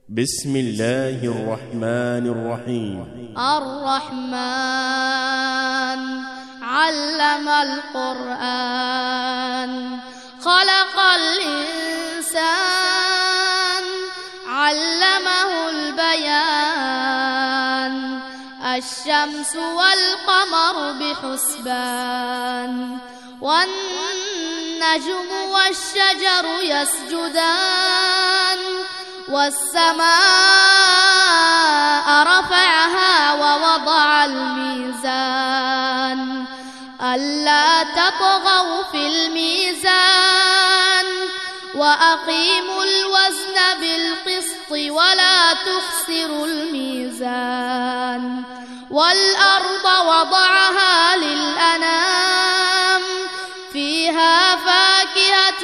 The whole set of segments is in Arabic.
بسم الله الرحمن الرحيم. الرحمن علم القرآن خلق الإنسان علمه البيان الشمس والقمر بحسبان والنجم والشجر يسجدان والسماء رفعها ووضع الميزان ألا تطغوا في الميزان وأقيموا الوزن بالقسط ولا تخسروا الميزان والأرض وضعها للأنام فيها فاكهة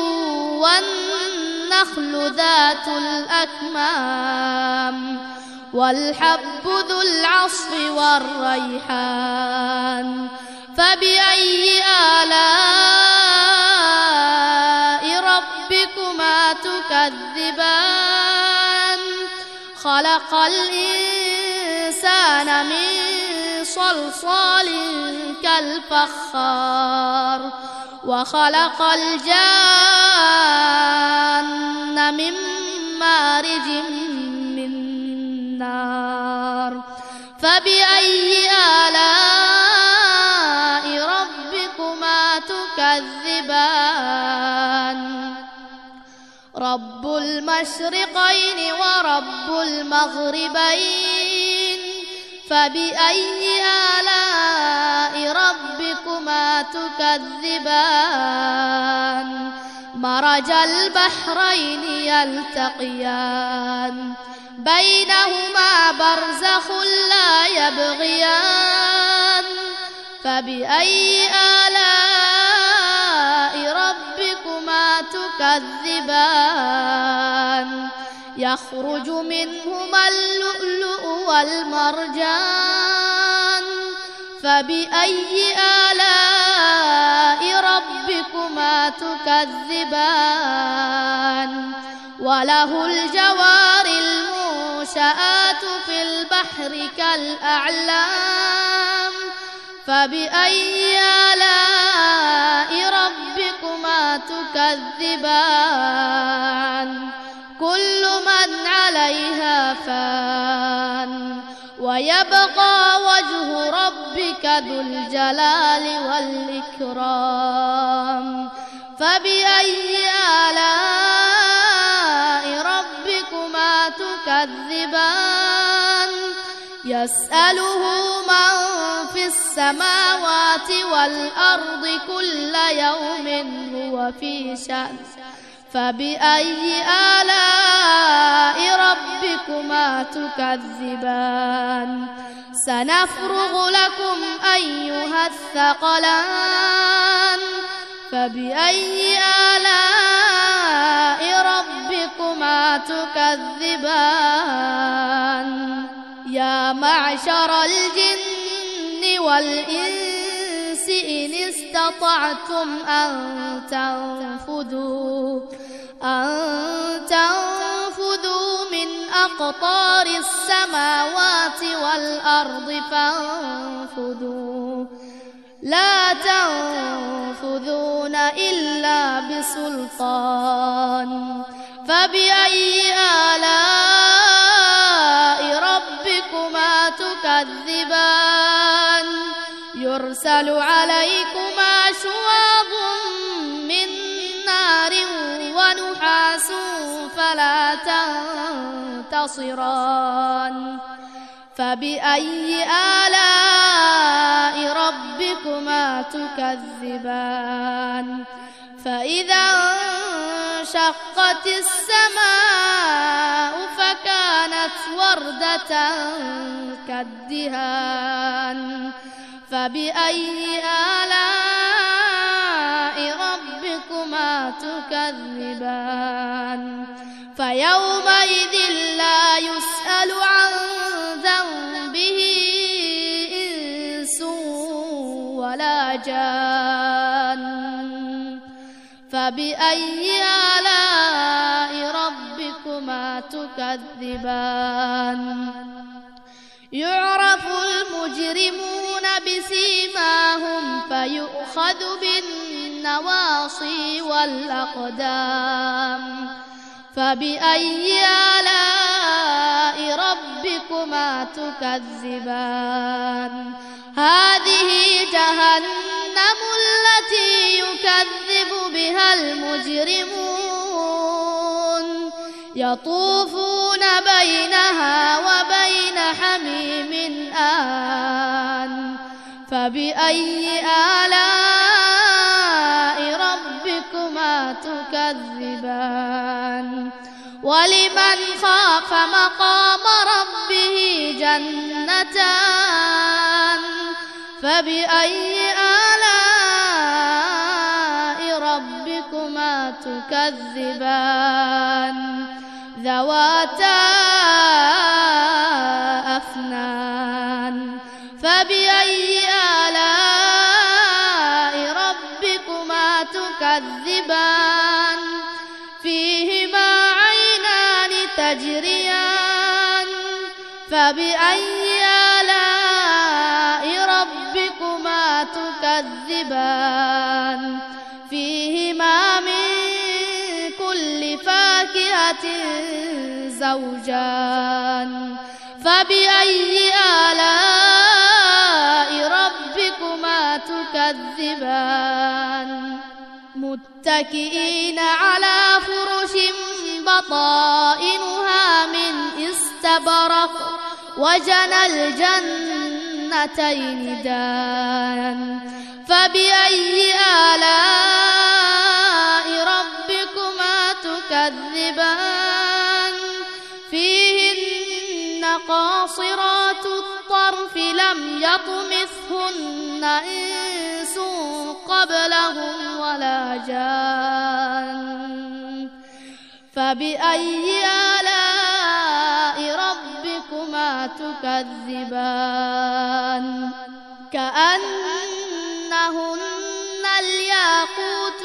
والنخل ذات الأكمام والحب ذو العصف والريحان فبأي آلاء ربكما تكذبان خلق الإنسان من صلصال كالفخار وخلق الجان من مارج من نار فبأي آلاء ربكما تكذبان رب المشرقين ورب المغربين فبأي آلاء ربكما تكذبان مرج البحرين يلتقيان بينهما برزخ لا يبغيان فبأي آلاء ربكما تكذبان يخرج منهما اللؤلؤ والمرجان فبأي آلاء ربكما تكذبان وله الجوار المنشآت في البحر كالأعلام فبأي آلاء ربكما تكذبان كل من عليها فان ويبقى وجه ربك ذو الجلال والإكرام فبأي آلاء ربكما تكذبان يسأله من في السماوات والأرض كل يوم هو في شأن فبأي آلاء ربكما تكذبان سنفرغ لكم أيها الثقلان فبأي آلاء ربكما تكذبان يا معشر الجن والإنس إن استطعتم أن تنفذوا من أقطار السماوات والأرض فانفذوا لا تنفذون إلا بسلطان فبأي آلاء ربكما تكذبان يرسل عليكما شواظ من نار ونحاس فلا تنتصران فبأي آلاء ربكما تكذبان فإذا انشقت السماء فكانت وردة كالدهان فبأي آلاء ربكما تكذبان فيومئذ لا يسأل عن ذنبه إنس ولا جان فبأي آلاء ربكما تكذبان تكذبان يعرف المجرمون بسيماهم فيؤخذ بالنواصي والأقدام فبأي آلاء ربكما تكذبان هذه جهنم التي يكذب بها المجرمون يطوفون بينها وبين حميم آن فبأي آلاء ربكما تكذبان ولمن خاف مقام ربه جنتان فبأي آلاء ربكما تكذبان ذواتا أفنان فبأي آلاء ربكما تكذبان فيهما عينان تجريان فبأي آلاء ربكما تكذبان فيهما من كل فاكهة زوجان فبأي آلاء ربكما تكذبان متكئين على فرش بطائنها من استبرق وجنى الجنتين دان فبأي آلاء ربكما تكذبان فيهن قاصرات الطرف لم يطمثهن إنس قبلهم ولا جان فبأي آلاء ربكما تكذبان كأنهن الياقوت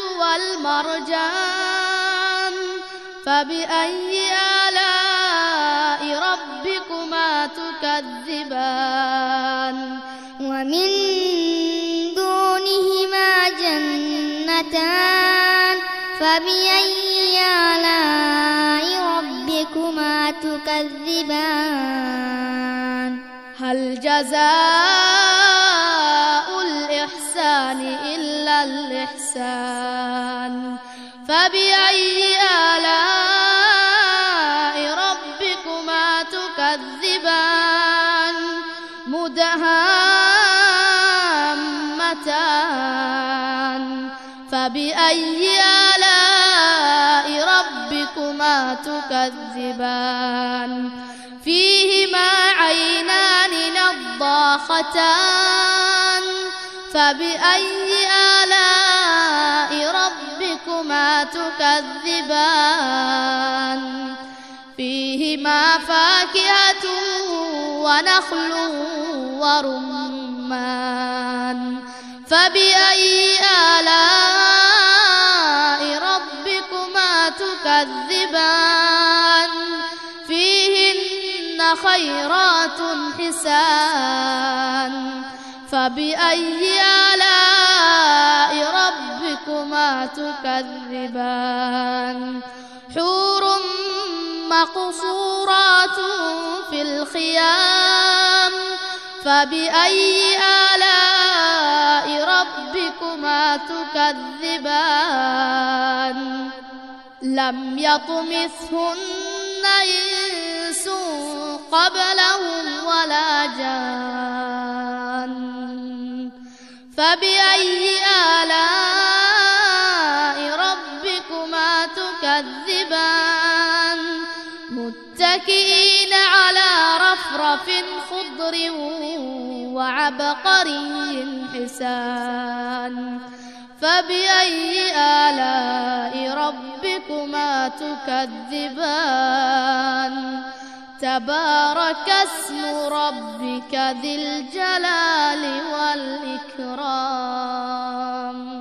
والمرجان فبأي آلاء ربكما تكذبان ومن دونهما جنتان فبأي آلاء ربكما تكذبان هل جزاء الإحسان إلا الإحسان فبأي آلاء ربكما تكذبان مدهامتان فبأي آلاء ربكما تكذبان فيهما عينان نضاختان فبأي آلاء ربكما تكذبان فيهما فاكهة ونخل ورمان فبأي آلاء ربكما تكذبان فيهن خيرات حسان فبأي آلاء ربكما تكذبان حور مقصورات في الخيام فبأي آلاء ربكما تكذبان لم يطمثهن إنس قبلهم ولا جان فبأي آلاء ربكما تكذبان متكئين على رفرف خضر وعبقري حسان فبأي آلاء ربكما تكذبان تبارك اسم ربك ذي الجلال والإكرام